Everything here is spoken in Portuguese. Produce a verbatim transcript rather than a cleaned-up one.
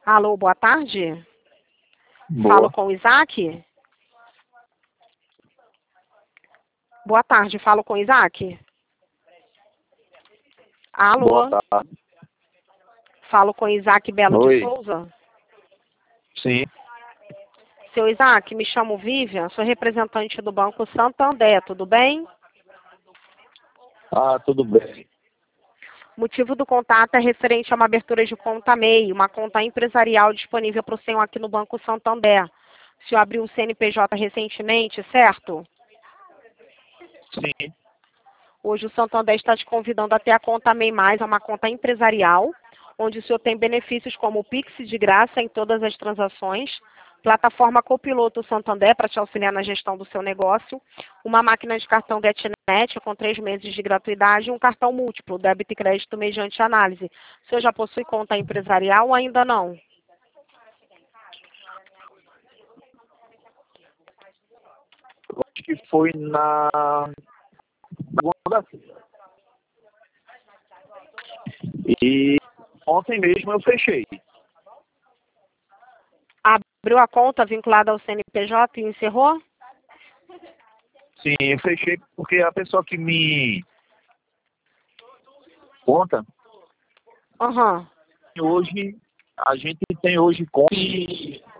Alô, boa tarde. Boa. Falo com o Isaac? Boa tarde, falo com o Isaac? Alô? Boa tarde. Falo com Isaac Belo Oi. de Souza? Sim. Seu Isaac, me chamo Vivian, sou representante do Banco Santander, tudo bem? Ah, tudo bem. Motivo do contato é referente a uma abertura de conta M E I, uma conta empresarial disponível para o senhor aqui no Banco Santander. O senhor abriu o C N P J recentemente, certo? Sim. Hoje o Santander está te convidando a ter a conta M E I Mais, é uma conta empresarial, onde o senhor tem benefícios como o Pix de graça em todas as transações, plataforma Copiloto Santander para te auxiliar na gestão do seu negócio, uma máquina de cartão GetNet com três meses de gratuidade e um cartão múltiplo, débito e crédito mediante análise. O senhor já possui conta empresarial ou ainda não? Eu acho que foi na segunda-feira. E ontem mesmo eu fechei. Abriu a conta vinculada ao C N P J e encerrou? Sim, eu fechei porque a pessoa que me conta, Aham. hoje, a gente tem hoje conta e